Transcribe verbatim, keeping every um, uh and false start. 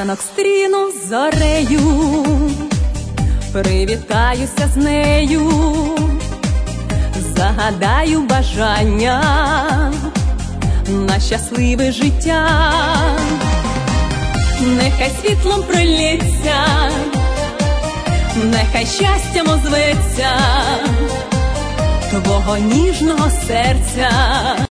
ранок стріну з зорею, привітаюся з нею, загадаю бажання на щасливе життя. Нехай світлом пролється, нехай щастям озветься твого ніжного серця.